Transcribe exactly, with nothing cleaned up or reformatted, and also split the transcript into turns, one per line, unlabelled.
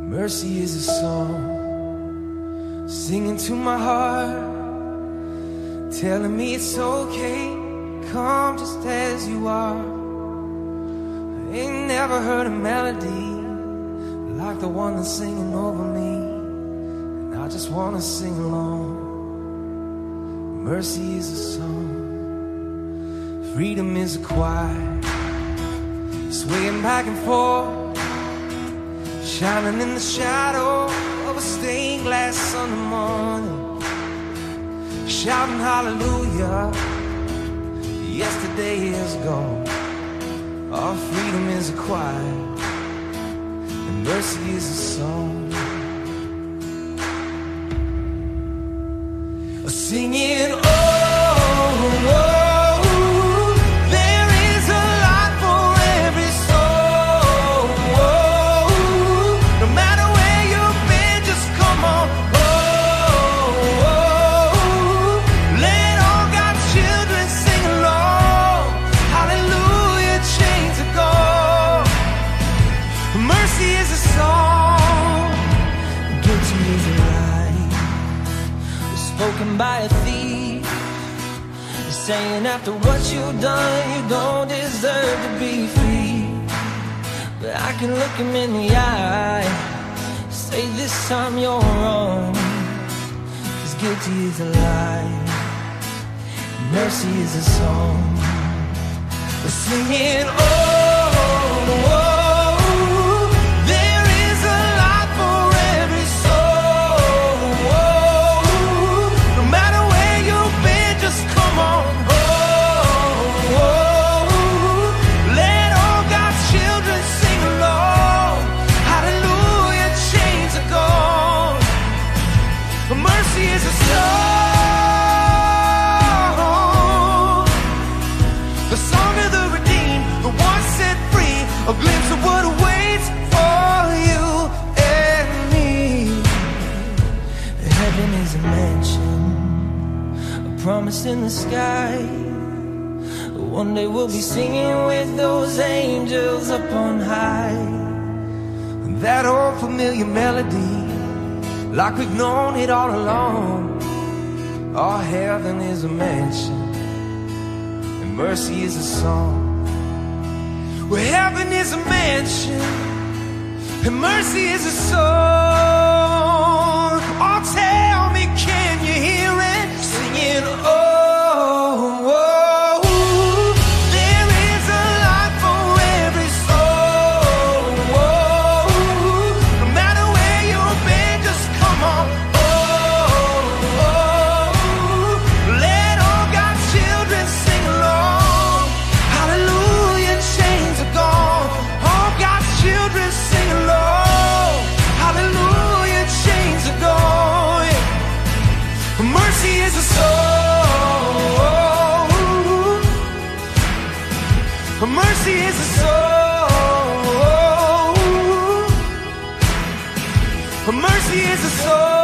Mercy is a song singing to my heart, telling me it's okay, come just as you are. I ain't never heard a melody like the one that's singing over me, and I just wanna sing along. Mercy is a song, freedom is a choir, swaying back and forth, shining in the shadow of a stained glass Sunday morning, shouting hallelujah. Yesterday is gone. Our freedom is a choir, and mercy is a song. Singing, oh, oh, there is a lot for every soul. Oh, no matter where you've been, just come on. Oh, oh, let all God's children sing along. Hallelujah, chains are gone. Mercy is a song, guilty is a lie, spoken by a thief, saying after what you've done you don't deserve to be free. But I can look him in the eye, say this time you're wrong, 'cause guilty is a lie, mercy is a song. We're singing, oh, oh, a glimpse of what awaits for you and me. Heaven is a mansion, a promise in the sky. One day we'll be singing with those angels up on high. That old familiar melody, like we've known it all along. Our heaven is a mansion, and mercy is a song. Where heaven is a mansion, and mercy is a song. Oh, tell me, can you hear it? Singing, oh, oh, there is a lot for every soul. Oh, no matter where you've been, just come on. Oh, oh, let all God's children sing along. Hallelujah, chains are gone. All God's children sing along. Hallelujah, chains are gone. Mercy is a song. Mercy is a song. Mercy is a song.